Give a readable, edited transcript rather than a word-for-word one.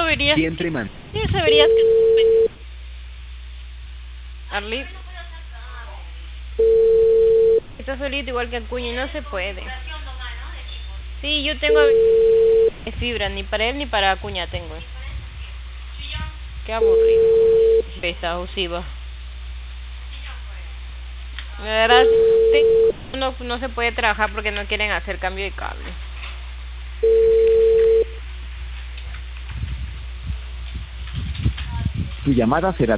verías. Siempre man. Sí, eso verías que... Arlit. Está solito igual que Acuña y no se puede. Sí, yo tengo fibra, ni para él ni para Acuña tengo. Qué aburrido. Esta abusiva. La verdad, no se puede trabajar porque no quieren hacer cambio de cable. Tu llamada será